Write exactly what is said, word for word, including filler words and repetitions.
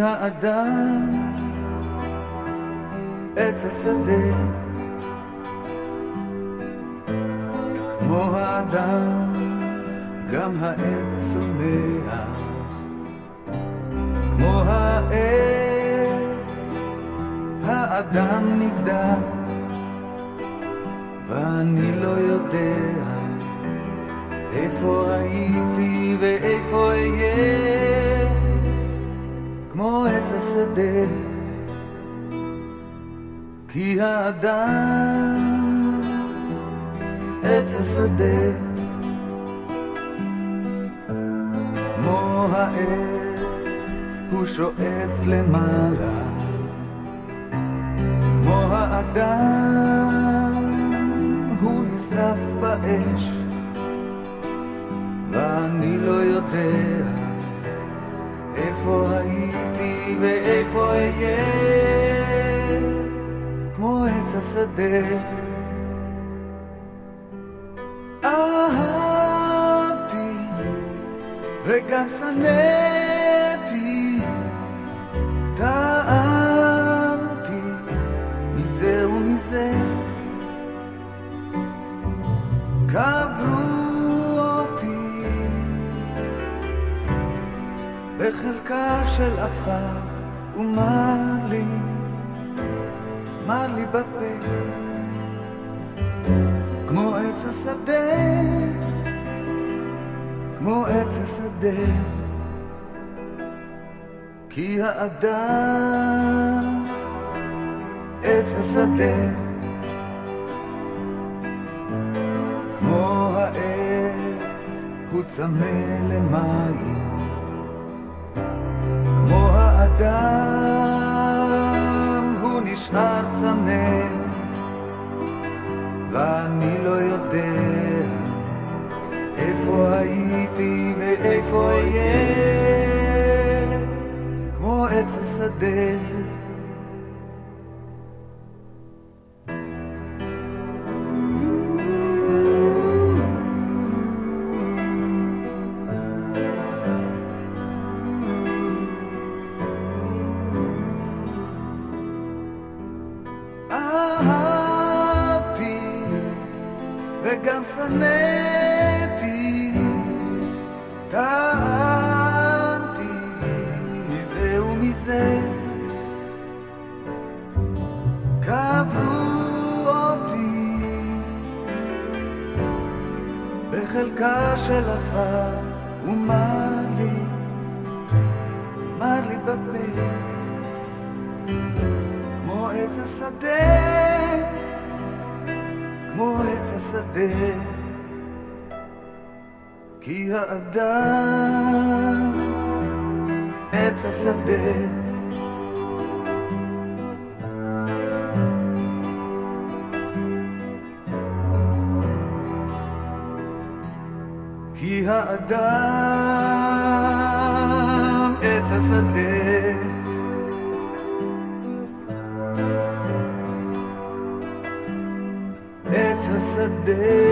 האדם עץ השדה, כמו האדם גם העץ צומח, כמו העץ האדם נגדע, ואני לא יודע איפה הייתי ואיפה אהיה, כמו עץ השדה. כי האדם עץ השדה, כמו העץ הוא שואף למעלה, כמו האדם הוא נשרף באש, ואני לא יודע איפה הייתי ואיפה אהיה, כמו עץ השדה. אהבתי וגם שנאתי, טעמתי מזה ומזה, קברו אותי בחלקה של עפר, ומה לי, מה לי בפה, כמו עץ השדה, כמו עץ השדה. כי האדם עץ השדה, כמו העץ הוא צמא למים, כמו האדם הוא נשאר צמא, ואני לא יודע איפה הייתי ואיפה אהיה, כמו עץ השדה. וגם שנאתי, טעמתי מזה ומזה, קברו אותי בחלקה של עפר, ומה לי, מה לי בפה, כמו עץ השדה, כמו עץ השדה. כי האדם עץ השדה, כי האדם עץ השדה, עץ השדה.